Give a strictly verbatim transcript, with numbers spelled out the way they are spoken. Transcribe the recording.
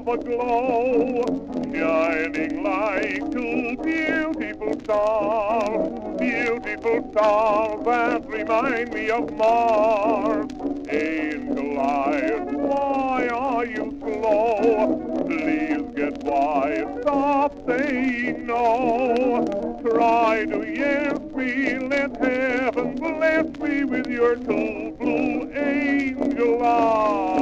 of a glow, shining like two beautiful stars, beautiful stars that remind me of Mars. Angel eyes, why are you slow? Please get wise, stop saying no. Try to yes me, let heaven bless me with your two blue angel eyes.